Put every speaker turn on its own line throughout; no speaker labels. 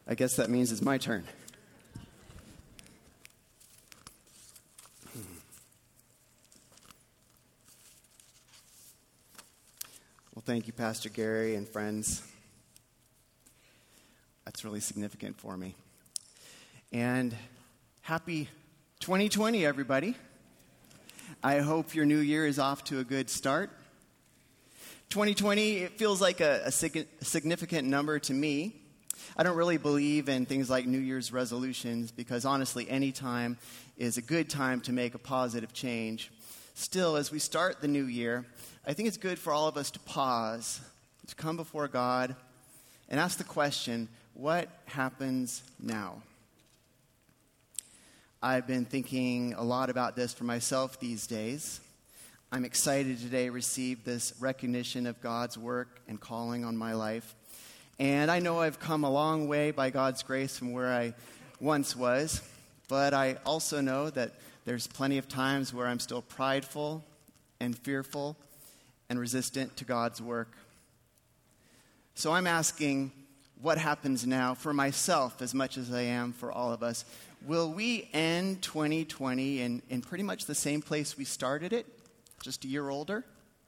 I guess that means it's my turn. Well, thank you, Pastor Gary and friends. That's really significant for me. And happy 2020, everybody. I hope your new year is off to a good start. 2020, it feels like a significant number to me. I don't really believe in things like New Year's resolutions because honestly, any time is a good time to make a positive change. Still, as we start the new year, I think it's good for all of us to pause, to come before God and ask the question, what happens now? I've been thinking a lot about this for myself these days. I'm excited today to receive this recognition of God's work and calling on my life. And I know I've come a long way by God's grace from where I once was, but I also know that there's plenty of times where I'm still prideful and fearful and resistant to God's work. So I'm asking what happens now for myself as much as I am for all of us. Will we end 2020 in pretty much the same place we started it, just a year older?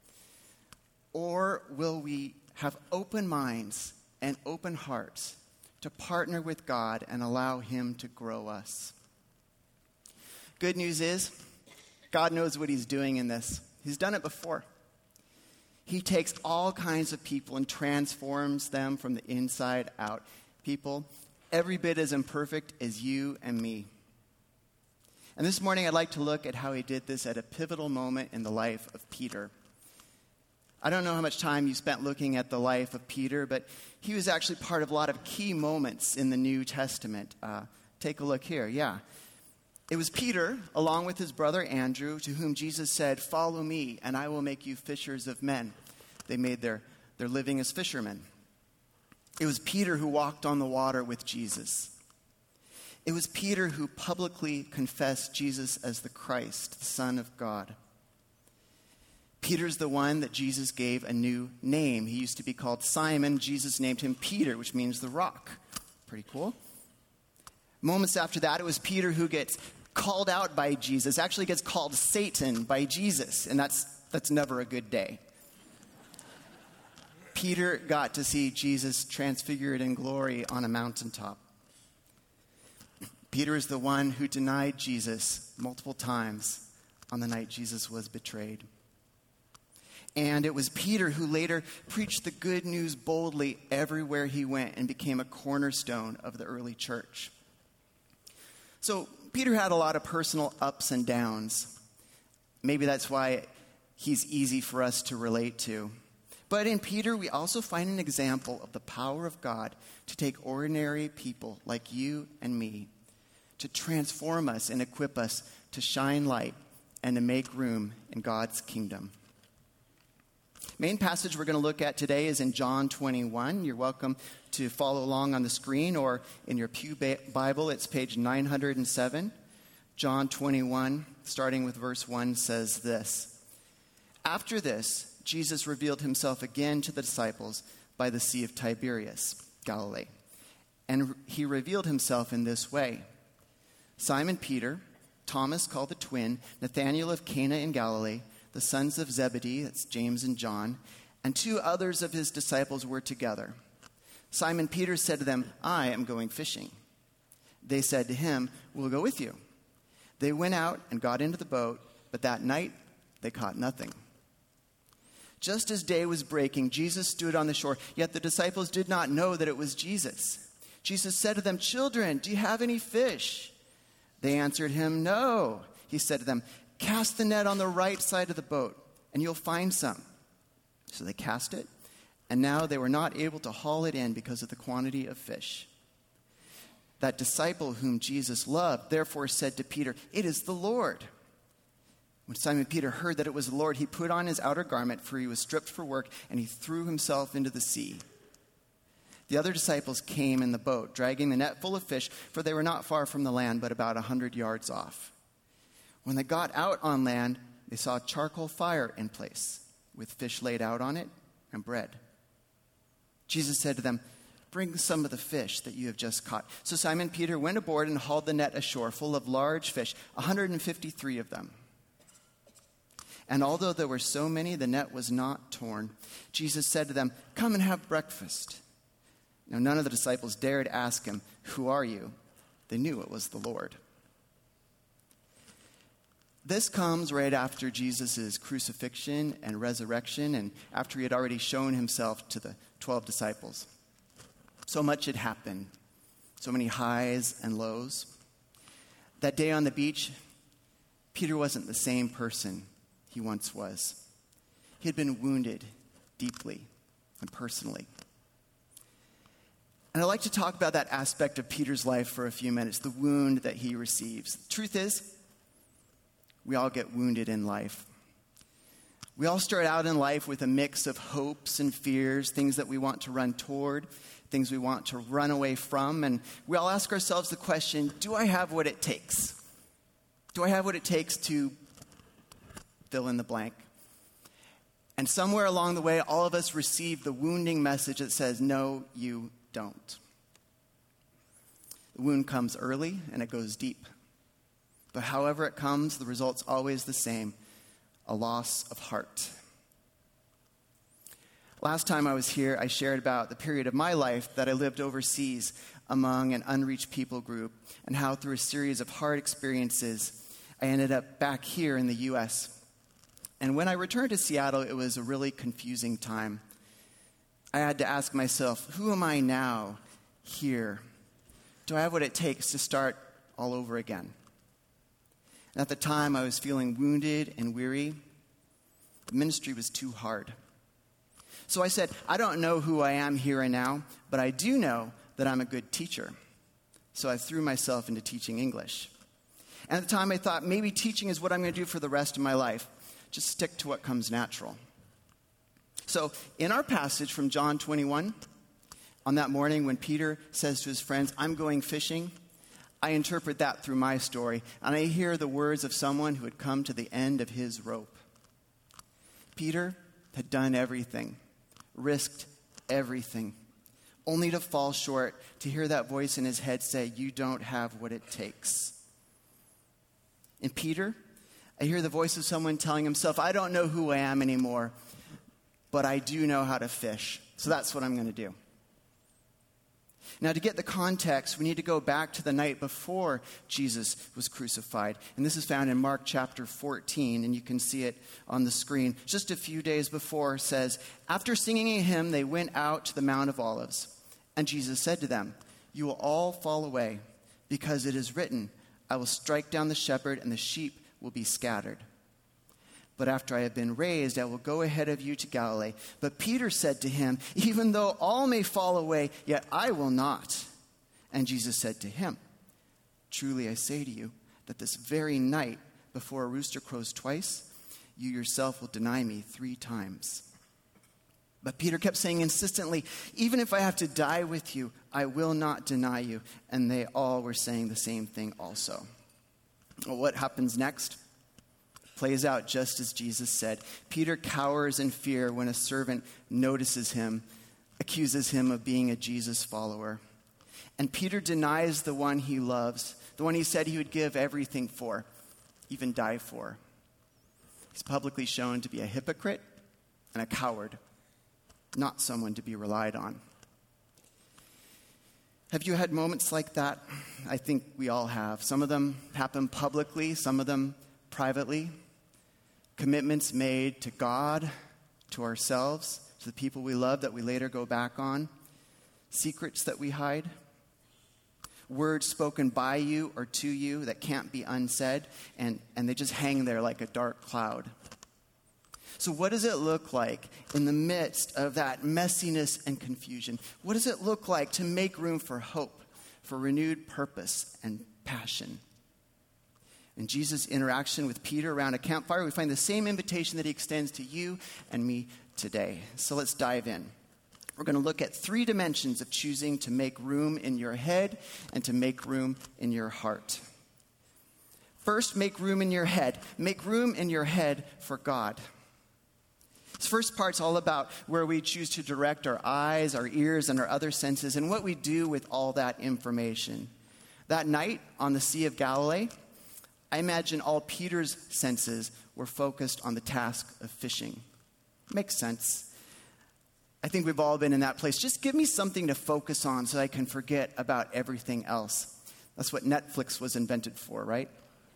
Or will we have open minds and open hearts to partner with God and allow Him to grow us? Good news is, God knows what He's doing in this. He's done it before. He takes all kinds of people and transforms them from the inside out. People every bit as imperfect as you and me. And this morning I'd like to look at how He did this at a pivotal moment in the life of Peter. I don't know how much time you spent looking at the life of Peter, but he was actually part of a lot of key moments in the New Testament. Take a look here. Yeah. It was Peter, along with his brother Andrew, to whom Jesus said, "Follow me, and I will make you fishers of men." They made their living as fishermen. It was Peter who walked on the water with Jesus. It was Peter who publicly confessed Jesus as the Christ, the Son of God. Peter's the one that Jesus gave a new name. He used to be called Simon. Jesus named him Peter, which means the rock. Pretty cool. Moments after that, it was Peter who gets called out by Jesus, actually gets called Satan by Jesus, and that's never a good day. Peter got to see Jesus transfigured in glory on a mountaintop. Peter is the one who denied Jesus multiple times on the night Jesus was betrayed. And it was Peter who later preached the good news boldly everywhere he went and became a cornerstone of the early church. So Peter had a lot of personal ups and downs. Maybe that's why he's easy for us to relate to. But in Peter, we also find an example of the power of God to take ordinary people like you and me, to transform us and equip us to shine light and to make room in God's kingdom. Main passage we're going to look at today is in John 21. You're welcome to follow along on the screen or in your Pew Bible. It's page 907. John 21, starting with verse 1, says this. After this, Jesus revealed himself again to the disciples by the Sea of Tiberias, Galilee. And he revealed himself in this way. Simon Peter, Thomas called the twin, Nathanael of Cana in Galilee, the sons of Zebedee, that's James and John, and two others of his disciples were together. Simon Peter said to them, "I am going fishing." They said to him, "We'll go with you." They went out and got into the boat, but that night they caught nothing. Just as day was breaking, Jesus stood on the shore, yet the disciples did not know that it was Jesus. Jesus said to them, "Children, do you have any fish?" They answered him, "No." He said to them, "Cast the net on the right side of the boat, and you'll find some." So they cast it, and now they were not able to haul it in because of the quantity of fish. That disciple whom Jesus loved therefore said to Peter, "It is the Lord." When Simon Peter heard that it was the Lord, he put on his outer garment, for he was stripped for work, and he threw himself into the sea. The other disciples came in the boat, dragging the net full of fish, for they were not far from the land, but about 100 yards off. When they got out on land, they saw a charcoal fire in place, with fish laid out on it and bread. Jesus said to them, Bring some of the fish that you have just caught." So Simon Peter went aboard and hauled the net ashore full of large fish, 153 of them. And although there were so many, the net was not torn. Jesus said to them, "Come and have breakfast." Now none of the disciples dared ask him, "Who are you?" They knew it was the Lord. This comes right after Jesus' crucifixion and resurrection, and after he had already shown himself to the 12 disciples. So much had happened, so many highs and lows. That day on the beach, Peter wasn't the same person he once was. He had been wounded deeply and personally. And I'd like to talk about that aspect of Peter's life for a few minutes, the wound that he receives. The truth is, we all get wounded in life. We all start out in life with a mix of hopes and fears, things that we want to run toward, things we want to run away from. And we all ask ourselves the question, do I have what it takes? Do I have what it takes to fill in the blank? And somewhere along the way, all of us receive the wounding message that says, no, you don't. The wound comes early and it goes deep. But however it comes, the result's always the same, a loss of heart. Last time I was here, I shared about the period of my life that I lived overseas among an unreached people group, and how through a series of hard experiences, I ended up back here in the U.S. And when I returned to Seattle, it was a really confusing time. I had to ask myself, who am I now here? Do I have what it takes to start all over again? And at the time, I was feeling wounded and weary. The ministry was too hard. So I said, I don't know who I am here and now, but I do know that I'm a good teacher. So I threw myself into teaching English. And at the time, I thought maybe teaching is what I'm going to do for the rest of my life. Just stick to what comes natural. So in our passage from John 21, on that morning when Peter says to his friends, "I'm going fishing," I interpret that through my story, and I hear the words of someone who had come to the end of his rope. Peter had done everything, risked everything, only to fall short, to hear that voice in his head say, "You don't have what it takes." In Peter, I hear the voice of someone telling himself, "I don't know who I am anymore, but I do know how to fish, so that's what I'm going to do." Now, to get the context, we need to go back to the night before Jesus was crucified. And this is found in Mark chapter 14, and you can see it on the screen. Just a few days before, it says, "After singing a hymn, they went out to the Mount of Olives. And Jesus said to them, 'You will all fall away, because it is written, I will strike down the shepherd, and the sheep will be scattered. But after I have been raised, I will go ahead of you to Galilee.' But Peter said to him, 'Even though all may fall away, yet I will not.' And Jesus said to him, 'Truly I say to you, that this very night, before a rooster crows twice, you yourself will deny me 3 times. But Peter kept saying insistently, 'Even if I have to die with you, I will not deny you.' And they all were saying the same thing also." Well, what happens next plays out just as Jesus said. Peter cowers in fear when a servant notices him, accuses him of being a Jesus follower. And Peter denies the one he loves, the one he said he would give everything for, even die for. He's publicly shown to be a hypocrite and a coward, not someone to be relied on. Have you had moments like that? I think we all have. Some of them happen publicly, some of them privately. Commitments made to God, to ourselves, to the people we love that we later go back on. Secrets that we hide. Words spoken by you or to you that can't be unsaid, and they just hang there like a dark cloud. So what does it look like in the midst of that messiness and confusion? What does it look like to make room for hope, for renewed purpose and passion? In Jesus' interaction with Peter around a campfire, we find the same invitation that he extends to you and me today. So let's dive in. We're going to look at 3 dimensions of choosing to make room in your head and to make room in your heart. First, make room in your head. Make room in your head for God. This first part's all about where we choose to direct our eyes, our ears, and our other senses, and what we do with all that information. That night on the Sea of Galilee, I imagine all Peter's senses were focused on the task of fishing. Makes sense. I think we've all been in that place. Just give me something to focus on so I can forget about everything else. That's what Netflix was invented for, right?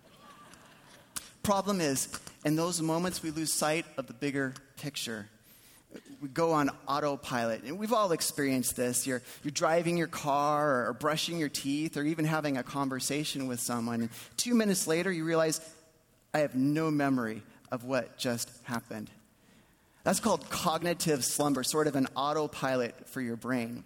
Problem is, in those moments, we lose sight of the bigger picture. We go on autopilot, and we've all experienced this. You're driving your car or brushing your teeth or even having a conversation with someone. And 2 minutes later, you realize, I have no memory of what just happened. That's called cognitive slumber, sort of an autopilot for your brain.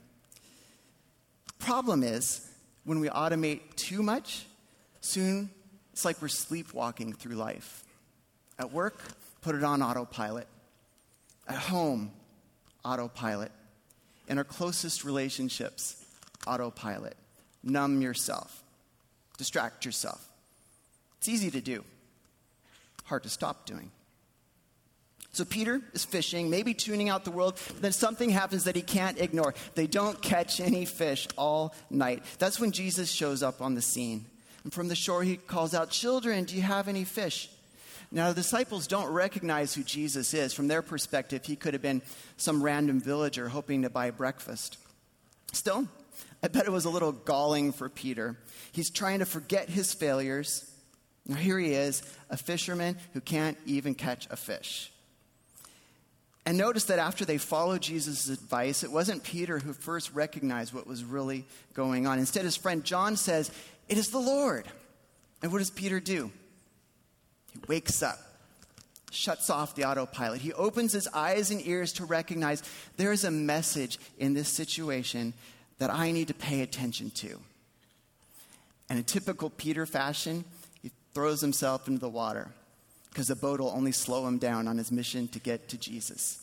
Problem is, when we automate too much, soon it's like we're sleepwalking through life. At work, put it on autopilot. At home, autopilot. In our closest relationships, autopilot. Numb yourself. Distract yourself. It's easy to do. Hard to stop doing. So Peter is fishing, maybe tuning out the world, but then something happens that he can't ignore. They don't catch any fish all night. That's when Jesus shows up on the scene. And from the shore, he calls out, "Children, do you have any fish?" Now, the disciples don't recognize who Jesus is. From their perspective, he could have been some random villager hoping to buy breakfast. Still, I bet it was a little galling for Peter. He's trying to forget his failures. Now, here he is, a fisherman who can't even catch a fish. And notice that after they followed Jesus' advice, it wasn't Peter who first recognized what was really going on. Instead, his friend John says, "It is the Lord." And what does Peter do? He wakes up, shuts off the autopilot. He opens his eyes and ears to recognize there is a message in this situation that I need to pay attention to. And in typical Peter fashion, he throws himself into the water because the boat will only slow him down on his mission to get to Jesus.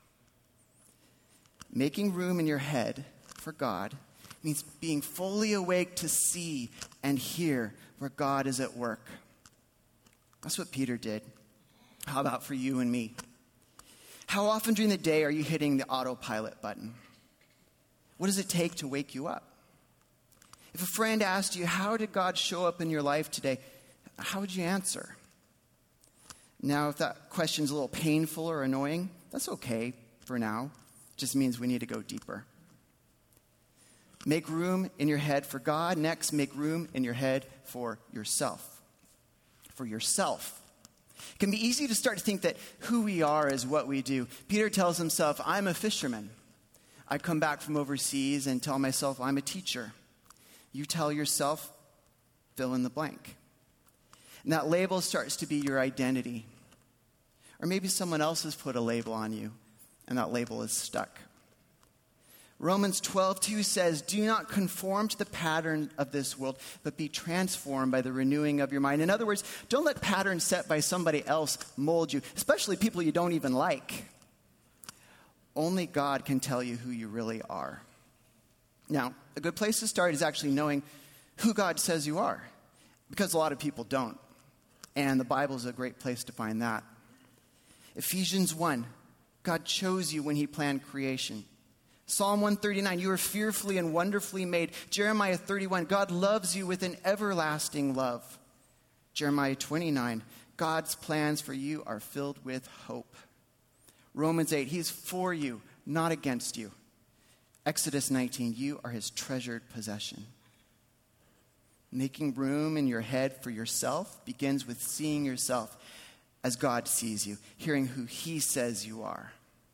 Making room in your head for God means being fully awake to see and hear where God is at work. That's what Peter did. How about for you and me? How often during the day are you hitting the autopilot button? What does it take to wake you up? If a friend asked you, "How did God show up in your life today?" how would you answer? Now, if that question's a little painful or annoying, that's okay for now. It just means we need to go deeper. Make room in your head for God. Next, make room in your head for yourself. For yourself. It can be easy to start to think that who we are is what we do. Peter tells himself, "I'm a fisherman." I come back from overseas and tell myself I'm a teacher. You tell yourself, fill in the blank. And that label starts to be your identity. Or maybe someone else has put a label on you, and that label is stuck. Romans 12:2 says, "Do not conform to the pattern of this world, but be transformed by the renewing of your mind." In other words, don't let patterns set by somebody else mold you, especially people you don't even like. Only God can tell you who you really are. Now, a good place to start is actually knowing who God says you are, because a lot of people don't. And the Bible is a great place to find that. Ephesians 1, God chose you when he planned creation. Psalm 139, you are fearfully and wonderfully made. Jeremiah 31, God loves you with an everlasting love. Jeremiah 29, God's plans for you are filled with hope. Romans 8, he's for you, not against you. Exodus 19, you are his treasured possession. Making room in your head for yourself begins with seeing yourself as God sees you, hearing who he says you are.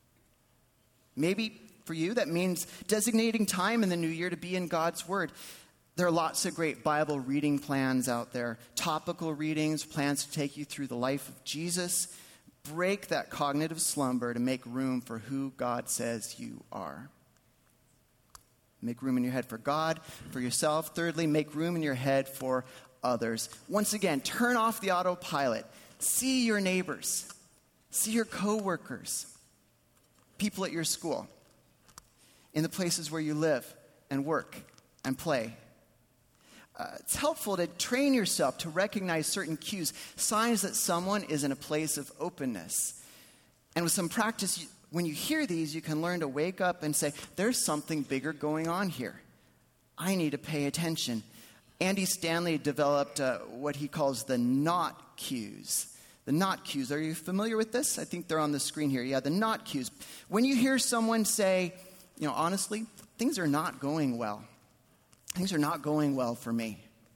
Maybe for you, that means designating time in the new year to be in God's word. There are lots of great Bible reading plans out there, topical readings, plans to take you through the life of Jesus. Break that cognitive slumber to make room for who God says you are. Make room in your head for God, for yourself. Thirdly, make room in your head for others. Once again, turn off the autopilot. See your neighbors. See your coworkers. People at your school. In the places where you live and work and play. It's helpful to train yourself to recognize certain cues, signs that someone is in a place of openness. And with some practice, when you hear these, you can learn to wake up and say, there's something bigger going on here. I need to pay attention. Andy Stanley developed what he calls the not cues. The not cues. Are you familiar with this? I think they're on the screen here. Yeah, the not cues. When you hear someone say, honestly, things are not going well. Things are not going well for me.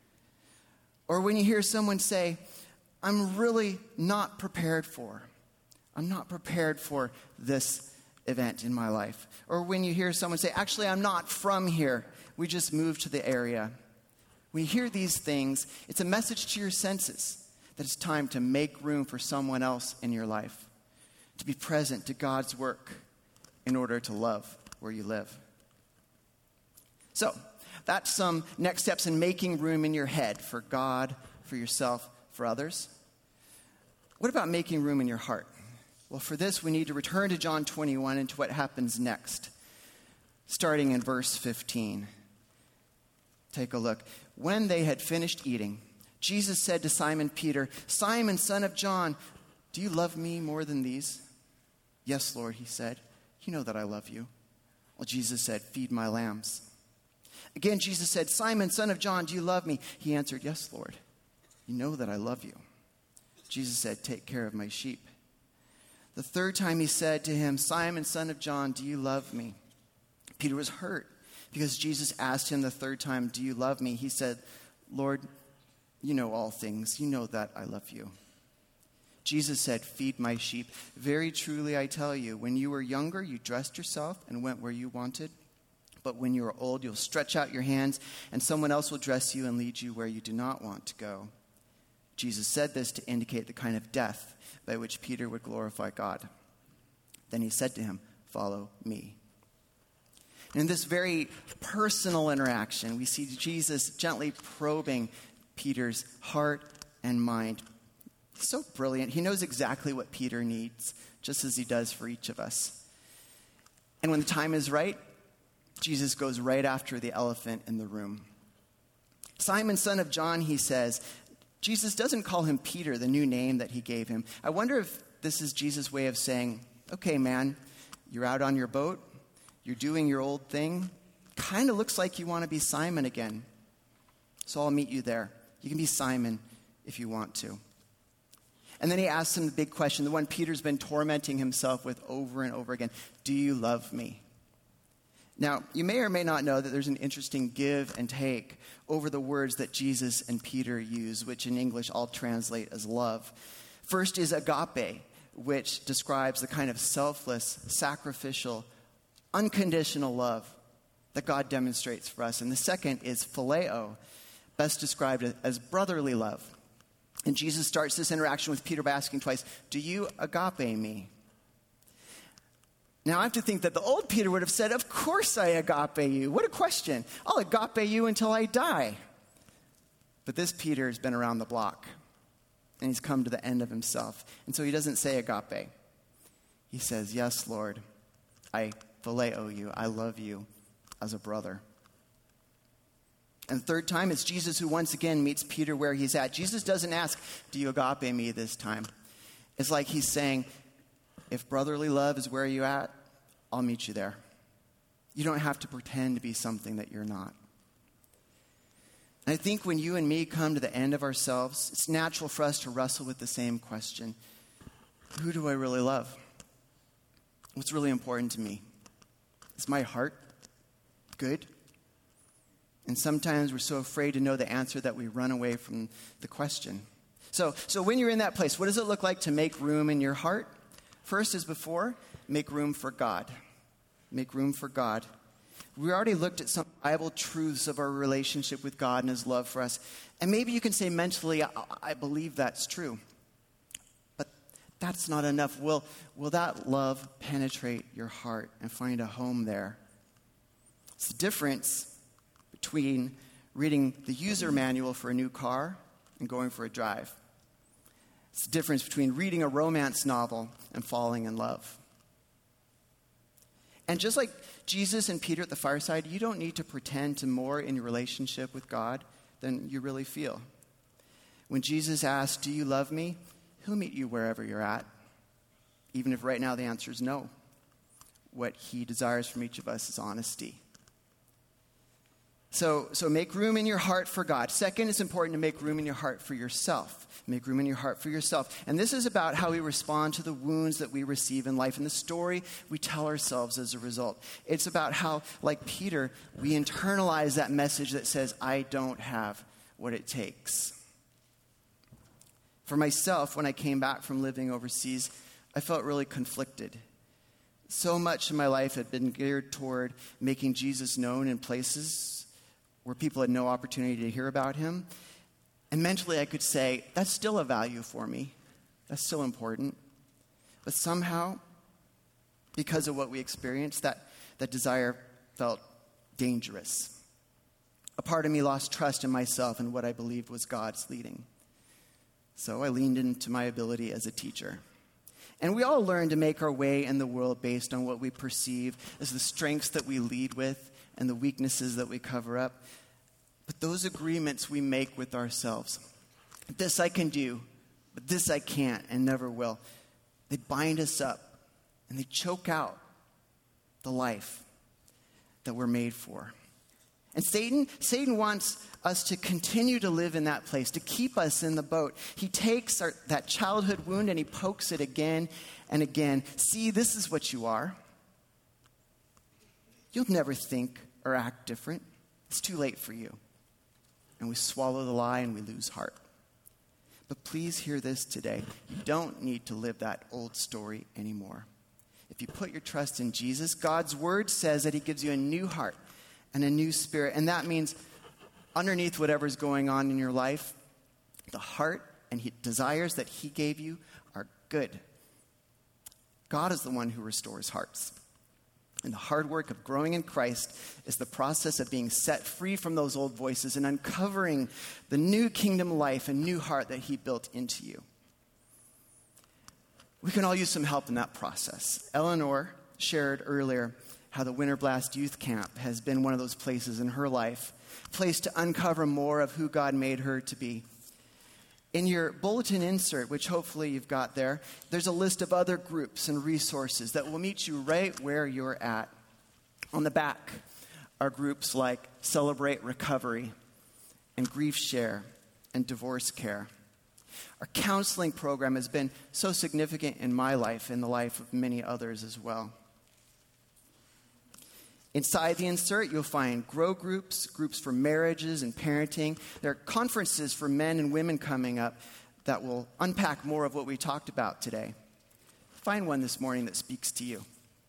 Or when you hear someone say, I'm really not prepared for. I'm not prepared for this event in my life. Or when you hear someone say, actually, I'm not from here. We just moved to the area. When you hear these things, it's a message to your senses that it's time to make room for someone else in your life, to be present to God's work in order to love where you live. So, that's some next steps in making room in your head for God, for yourself, for others. What about making room in your heart? Well, for this, we need to return to John 21 and to what happens next, starting in verse 15. Take a look. When they had finished eating, Jesus said to Simon Peter, Simon, son of John, do you love me more than these? Yes, Lord, he said. You know that I love you. Well, Jesus said, feed my lambs. Again, Jesus said, Simon, son of John, do you love me? He answered, yes, Lord. You know that I love you. Jesus said, take care of my sheep. The third time he said to him, Simon, son of John, do you love me? Peter was hurt because Jesus asked him the third time, do you love me? He said, Lord, you know all things. You know that I love you. Jesus said, feed my sheep. Very truly I tell you, when you were younger, you dressed yourself and went where you wanted. But when you are old, you'll stretch out your hands, and someone else will dress you and lead you where you do not want to go. Jesus said this to indicate the kind of death by which Peter would glorify God. Then he said to him, follow me. And in this very personal interaction, we see Jesus gently probing Peter's heart and mind. He's so brilliant. He knows exactly what Peter needs, just as he does for each of us. And when the time is right, Jesus goes right after the elephant in the room. Simon, son of John, he says. Jesus doesn't call him Peter, the new name that he gave him. I wonder if this is Jesus' way of saying, okay, man, you're out on your boat. You're doing your old thing. Kind of looks like you want to be Simon again. So I'll meet you there. You can be Simon if you want to. And then he asks him the big question, the one Peter's been tormenting himself with over and over again. Do you love me? Now, you may or may not know that there's an interesting give and take over the words that Jesus and Peter use, which in English I'll translate as love. First is agape, which describes the kind of selfless, sacrificial, unconditional love that God demonstrates for us. And the second is phileo, best described as brotherly love. And Jesus starts this interaction with Peter by asking twice, do you agape me? Now, I have to think that the old Peter would have said, of course I agape you. What a question. I'll agape you until I die. But this Peter has been around the block, and he's come to the end of himself. And so he doesn't say agape. He says, yes, Lord, I phileo you. I love you as a brother. And the third time, it's Jesus who once again meets Peter where he's at. Jesus doesn't ask, do you agape me this time? It's like he's saying, if brotherly love is where you're at, I'll meet you there. You don't have to pretend to be something that you're not. And I think when you and me come to the end of ourselves, it's natural for us to wrestle with the same question. Who do I really love? What's really important to me? Is my heart good? And sometimes we're so afraid to know the answer that we run away from the question. So when you're in that place, what does it look like to make room in your heart? First, as before, make room for God. Make room for God. We already looked at some Bible truths of our relationship with God and his love for us. And maybe you can say mentally, I believe that's true. But that's not enough. Will that love penetrate your heart and find a home there? It's the difference between reading the user manual for a new car and going for a drive. It's the difference between reading a romance novel and falling in love. And just like Jesus and Peter at the fireside, you don't need to pretend to more in your relationship with God than you really feel. When Jesus asks, do you love me? He'll meet you wherever you're at. even if right now the answer is no. What he desires from each of us is honesty. So make room in your heart for God. Second, it's important to make room in your heart for yourself. Make room in your heart for yourself. And this is about how we respond to the wounds that we receive in life and the story we tell ourselves as a result. It's about how, like Peter, we internalize that message that says, I don't have what it takes. For myself, when I came back from living overseas, I felt really conflicted. So much of my life had been geared toward making Jesus known in places where people had no opportunity to hear about him. And mentally I could say, that's still a value for me. That's still important. But somehow, because of what we experienced, that desire felt dangerous. A part of me lost trust in myself and what I believed was God's leading. So I leaned into my ability as a teacher. And we all learn to make our way in the world based on what we perceive as the strengths that we lead with and the weaknesses that we cover up. But those agreements we make with ourselves, this I can do, but this I can't and never will, they bind us up and they choke out the life that we're made for. And Satan wants us to continue to live in that place, to keep us in the boat. He takes that childhood wound and he pokes it again and again. See, this is what you are. You'll never think or act different. It's too late for you. And we swallow the lie and we lose heart. But please hear this today. You don't need to live that old story anymore. If you put your trust in Jesus, God's word says that he gives you a new heart and a new spirit. And that means underneath whatever's going on in your life, the heart and desires that he gave you are good. God is the one who restores hearts. And the hard work of growing in Christ is the process of being set free from those old voices and uncovering the new kingdom life and new heart that he built into you. We can all use some help in that process. Eleanor shared earlier how the Winter Blast Youth Camp has been one of those places in her life, a place to uncover more of who God made her to be. In your bulletin insert, which hopefully you've got there, there's a list of other groups and resources that will meet you right where you're at. On the back are groups like Celebrate Recovery and Grief Share and Divorce Care. Our counseling program has been so significant in my life and the life of many others as well. Inside the insert, you'll find grow groups, groups for marriages and parenting. There are conferences for men and women coming up that will unpack more of what we talked about today. Find one this morning that speaks to you.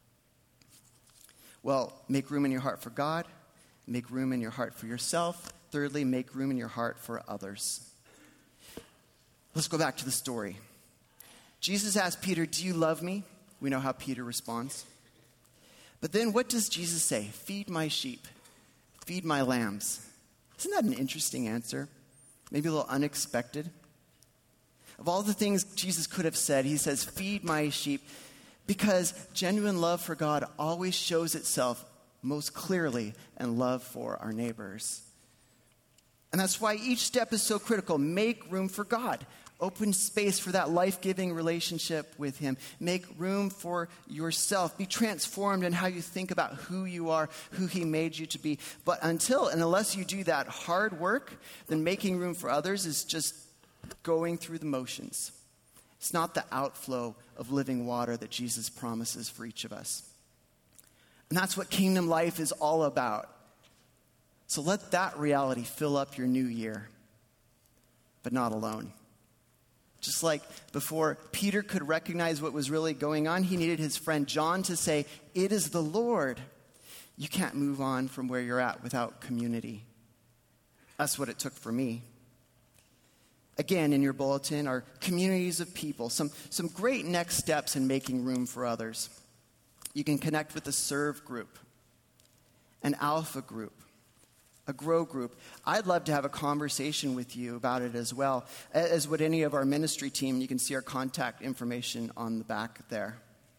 Well, make room in your heart for God. Make room in your heart for yourself. Thirdly, make room in your heart for others. Let's go back to the story. Jesus asked Peter, "Do you love me?" We know how Peter responds. But then what does Jesus say? Feed my sheep. Feed my lambs. Isn't that an interesting answer? Maybe a little unexpected. Of all the things Jesus could have said, he says, feed my sheep, because genuine love for God always shows itself most clearly in love for our neighbors. And that's why each step is so critical. Make room for God. Open space for that life-giving relationship with him. Make room for yourself. Be transformed in how you think about who you are, who he made you to be. But until and unless you do that hard work, then making room for others is just going through the motions. It's not the outflow of living water that Jesus promises for each of us. And that's what kingdom life is all about. So let that reality fill up your new year, but not alone. Just like before Peter could recognize what was really going on, he needed his friend John to say, "It is the Lord." You can't move on from where you're at without community. That's what it took for me. Again, in your bulletin are communities of people, some great next steps in making room for others. You can connect with a serve group, an alpha group, a grow group. I'd love to have a conversation with you about it as well, as would any of our ministry team. You can see our contact information on the back there.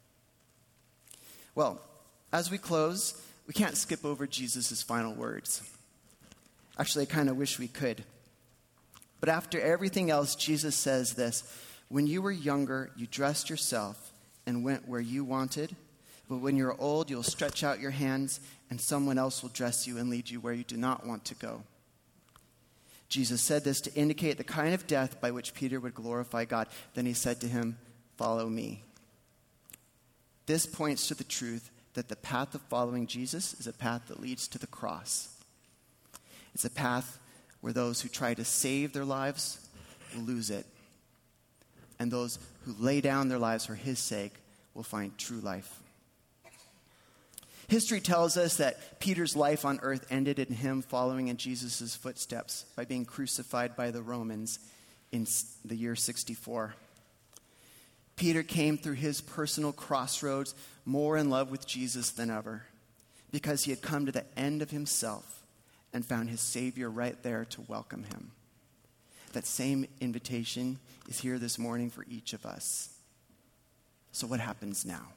Well, as we close, we can't skip over Jesus' final words. Actually, I kind of wish we could. But after everything else, Jesus says this: when you were younger, you dressed yourself and went where you wanted. But when you're old, you'll stretch out your hands, and someone else will dress you and lead you where you do not want to go." Jesus said this to indicate the kind of death by which Peter would glorify God. Then he said to him, "Follow me." This points to the truth that the path of following Jesus is a path that leads to the cross. It's a path where those who try to save their lives will lose it, and those who lay down their lives for his sake will find true life. History tells us that Peter's life on earth ended in him following in Jesus' footsteps by being crucified by the Romans in the year 64. Peter came through his personal crossroads more in love with Jesus than ever, because he had come to the end of himself and found his Savior right there to welcome him. That same invitation is here this morning for each of us. So what happens now?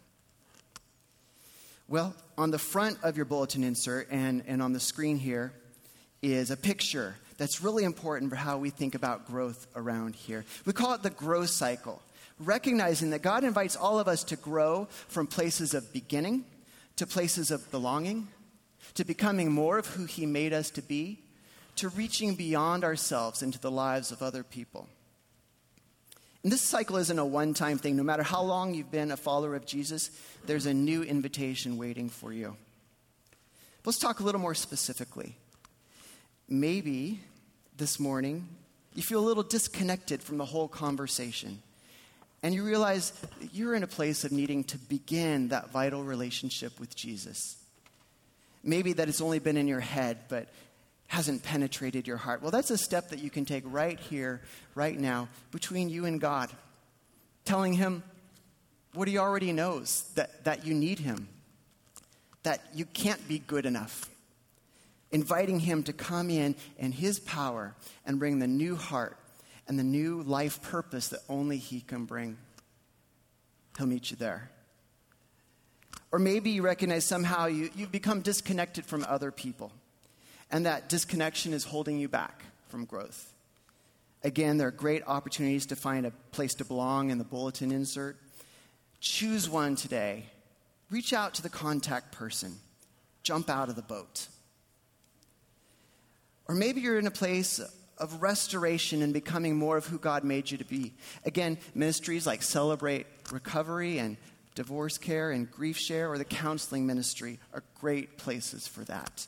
Well, on the front of your bulletin insert and on the screen here is a picture that's really important for how we think about growth around here. We call it the growth cycle, recognizing that God invites all of us to grow from places of beginning to places of belonging, to becoming more of who he made us to be, to reaching beyond ourselves into the lives of other people. And this cycle isn't a one-time thing. No matter how long you've been a follower of Jesus, there's a new invitation waiting for you. Let's talk a little more specifically. Maybe this morning you feel a little disconnected from the whole conversation, and you realize that you're in a place of needing to begin that vital relationship with Jesus. Maybe that it's only been in your head, but hasn't penetrated your heart. Well, that's a step that you can take right here, right now, between you and God. Telling him what he already knows, that you need him, that you can't be good enough. Inviting him to come in his power and bring the new heart and the new life purpose that only he can bring. He'll meet you there. Or maybe you recognize somehow you've become disconnected from other people, and that disconnection is holding you back from growth. Again, there are great opportunities to find a place to belong in the bulletin insert. Choose one today. Reach out to the contact person. Jump out of the boat. Or maybe you're in a place of restoration and becoming more of who God made you to be. Again, ministries like Celebrate Recovery and Divorce Care and Grief Share or the counseling ministry are great places for that.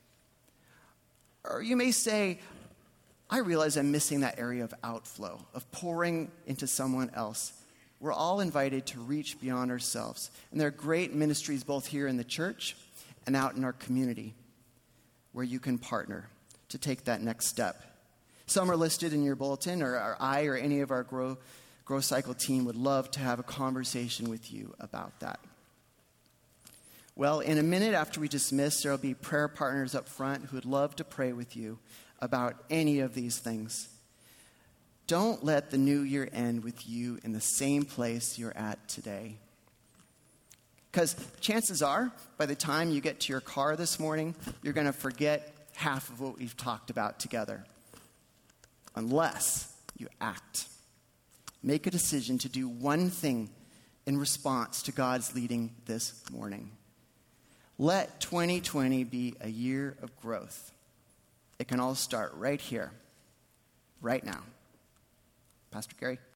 Or you may say, I realize I'm missing that area of outflow, of pouring into someone else. We're all invited to reach beyond ourselves. And there are great ministries both here in the church and out in our community where you can partner to take that next step. Some are listed in your bulletin, or I or any of our Grow Cycle team would love to have a conversation with you about that. Well, in a minute after we dismiss, there will be prayer partners up front who would love to pray with you about any of these things. Don't let the new year end with you in the same place you're at today. Because chances are, by the time you get to your car this morning, you're going to forget half of what we've talked about together. Unless you act. Make a decision to do one thing in response to God's leading this morning. Let 2020 be a year of growth. It can all start right here, right now. Pastor Gary.